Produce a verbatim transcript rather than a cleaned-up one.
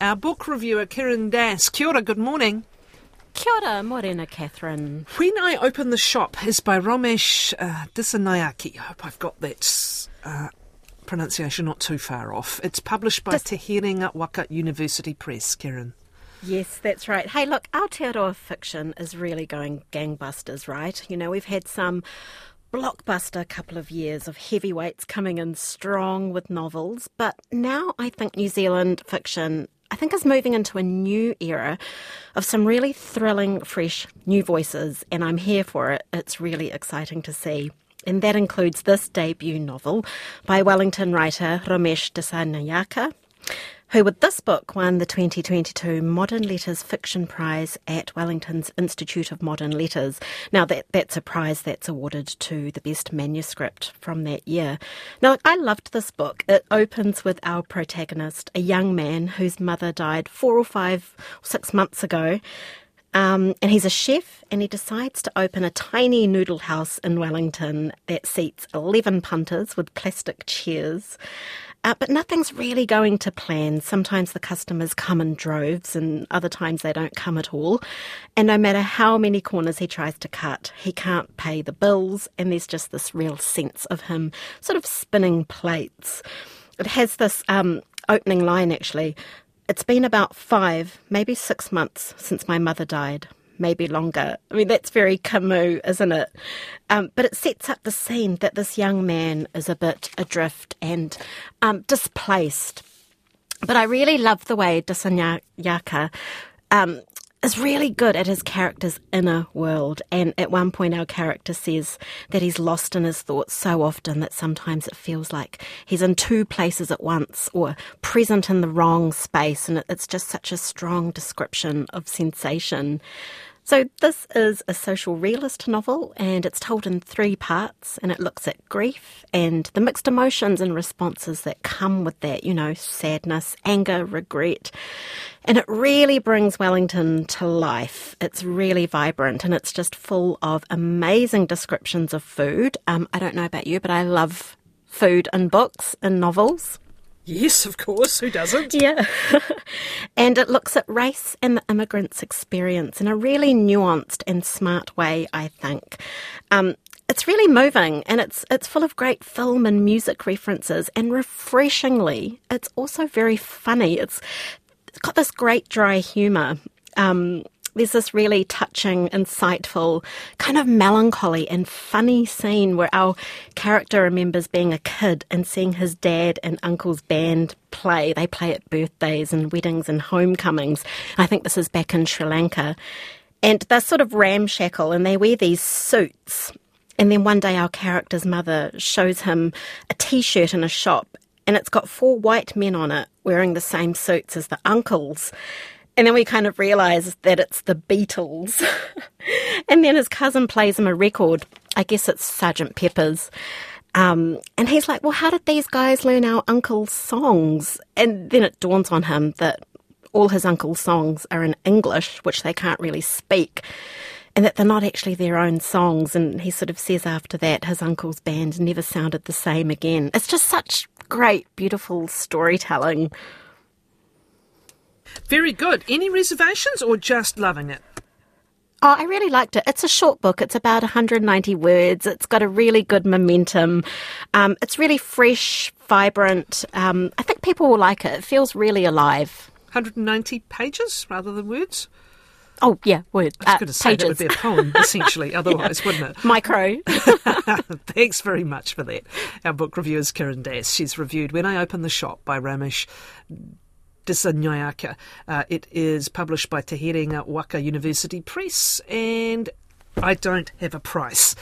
our book reviewer, Kiran Das. Kia ora, good morning. Kia ora, morena, Catherine. When I Open the Shop is by Romesh uh, Dissanayake. I hope I've got that uh, pronunciation not too far off. It's published by Dis- Te Herenga Waka University Press, Kiran. Yes, that's right. Hey, look, Aotearoa fiction is really going gangbusters, right? You know, we've had some blockbuster couple of years of heavyweights coming in strong with novels, but now I think New Zealand fiction, I think, is moving into a new era of some really thrilling, fresh new voices, and I'm here for it. It's really exciting to see. And that includes this debut novel by Wellington writer Romesh Dissanayake, who with this book won the twenty twenty-two Modern Letters Fiction Prize at Wellington's Institute of Modern Letters. Now, that that's a prize that's awarded to the best manuscript from that year. Now, I loved this book. It opens with our protagonist, a young man whose mother died four or five, six months ago. Um, and he's a chef, and he decides to open a tiny noodle house in Wellington that seats eleven punters with plastic chairs. Uh, but nothing's really going to plan. Sometimes the customers come in droves and other times they don't come at all. And no matter how many corners he tries to cut, he can't pay the bills, and there's just this real sense of him sort of spinning plates. It has this um, opening line, actually. It's been about five, maybe six months since my mother died. Maybe longer. I mean, that's very Camus, isn't it? Um, but it sets up the scene that this young man is a bit adrift and um, displaced. But I really love the way Dissanayake um, is really good at his character's inner world. And at one point, our character says that he's lost in his thoughts so often that sometimes it feels like he's in two places at once or present in the wrong space. And it's just such a strong description of sensation. So this is a social realist novel, and it's told in three parts, and it looks at grief and the mixed emotions and responses that come with that, you know, sadness, anger, regret. And it really brings Wellington to life. It's really vibrant, and it's just full of amazing descriptions of food. Um, I don't know about you, but I love food in books and novels. Yes, of course. Who doesn't? Yeah. And it looks at race and the immigrant's experience in a really nuanced and smart way, I think. Um, it's really moving, and it's it's full of great film and music references, and refreshingly, it's also very funny. It's, it's got this great dry humour. Um There's this really touching, insightful, kind of melancholy and funny scene where our character remembers being a kid and seeing his dad and uncle's band play. They play at birthdays and weddings and homecomings. I think this is back in Sri Lanka. And they're sort of ramshackle, and they wear these suits. And then one day our character's mother shows him a T-shirt in a shop, and it's got four white men on it wearing the same suits as the uncles. And then we kind of realise that it's the Beatles. And then his cousin plays him a record. I guess it's Sergeant Pepper's. Um, and he's like, well, how did these guys learn our uncle's songs? And then it dawns on him that all his uncle's songs are in English, which they can't really speak, and that they're not actually their own songs. And he sort of says after that his uncle's band never sounded the same again. It's just such great, beautiful storytelling. Very good. Any reservations or just loving it? Oh, I really liked it. It's a short book. It's about one hundred ninety words. It's got a really good momentum. Um, it's really fresh, vibrant. Um, I think people will like it. It feels really alive. one hundred ninety pages rather than words? Oh, yeah, words. I was uh, going to say pages. that would be a poem, essentially, otherwise, yeah. wouldn't it? Micro. Thanks very much for that. Our book reviewer is Kiran Das. She's reviewed When I Open the Shop by Romesh Dissanayake. Uh, it is published by Te Herenga Waka University Press, and I don't have a price.